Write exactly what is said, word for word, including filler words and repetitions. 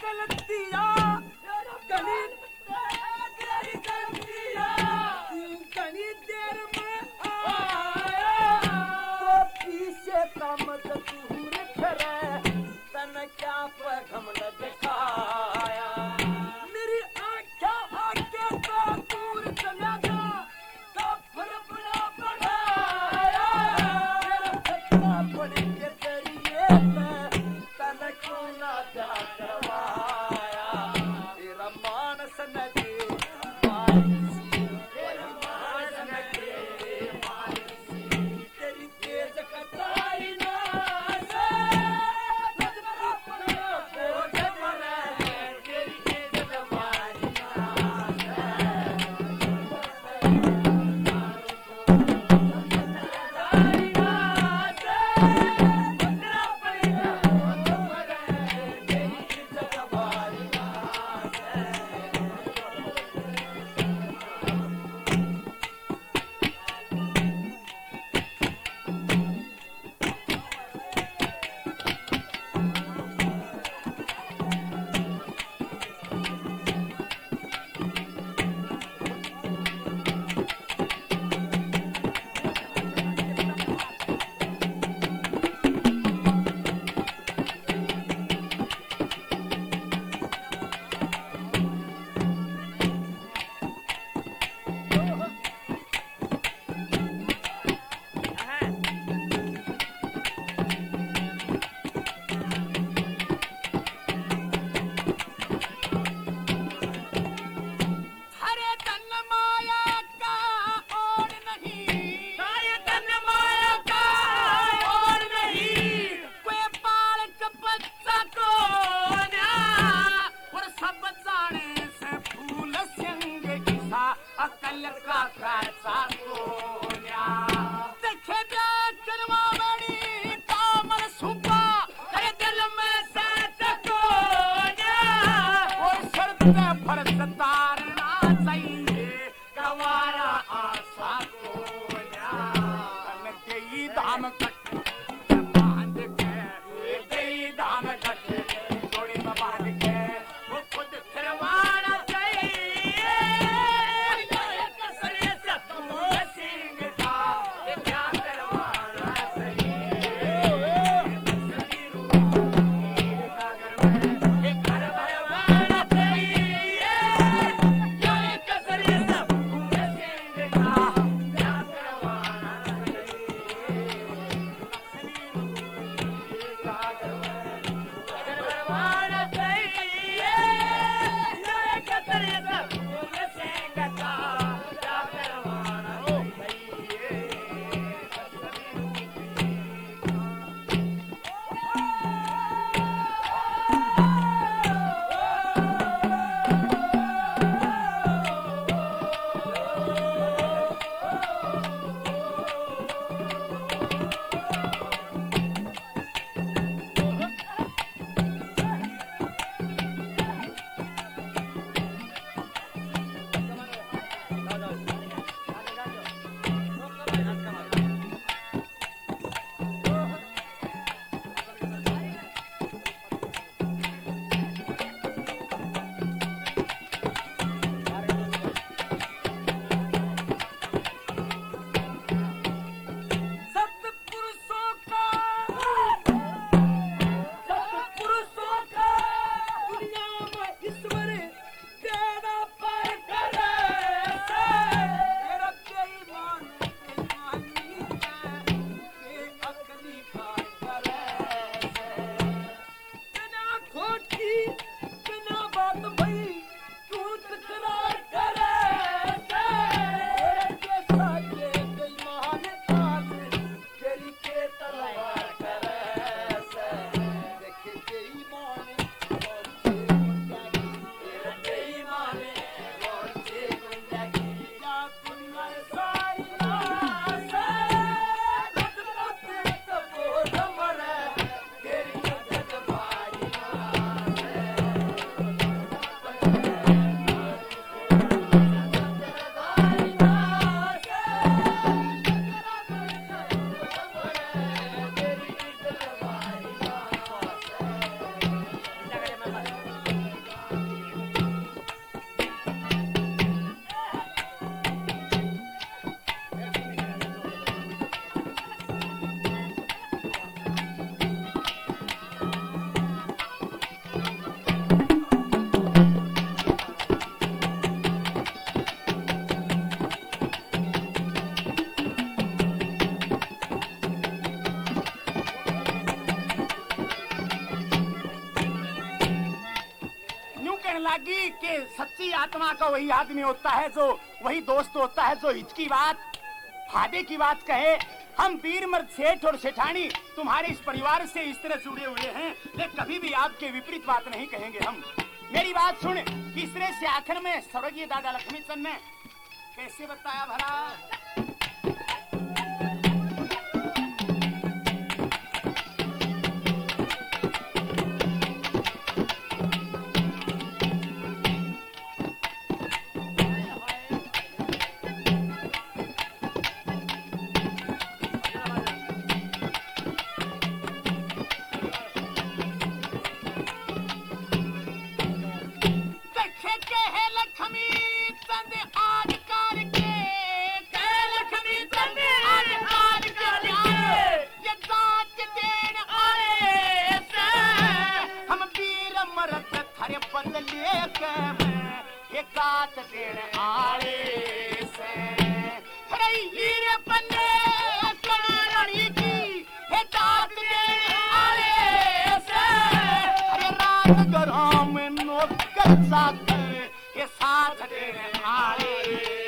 गलतिया कनी तेरी गलतिया कनी देर में आया तो पीछे का मत दूर करे तन क्या पैगम न दिखाया मेरी आँखें आके तो दूर चला जा तो फिर बड़ा बढ़ाया मेरा फटका पड़ी के तेरी ये तन क्यों ना जा करवाया तेरा मानस न दे मानसी तेरा मानस न दे मानसी तेरी तेज कटाई ना लगी कि सच्ची आत्मा का वही आदमी होता है, जो वही दोस्त होता है जो हित की बात, फायदे की बात कहे। हम वीर मर्द सेठ और सेठानी तुम्हारे इस परिवार से इस तरह जुड़े हुए हैं, लेकिन कभी भी आपके विपरीत बात नहीं कहेंगे हम। मेरी बात सुन। तीसरे से आखिर में स्वर्गीय दादा लक्ष्मीचंद ने कैसे बताया भला? ग्राम नौकर साथ ये साथ देने आए।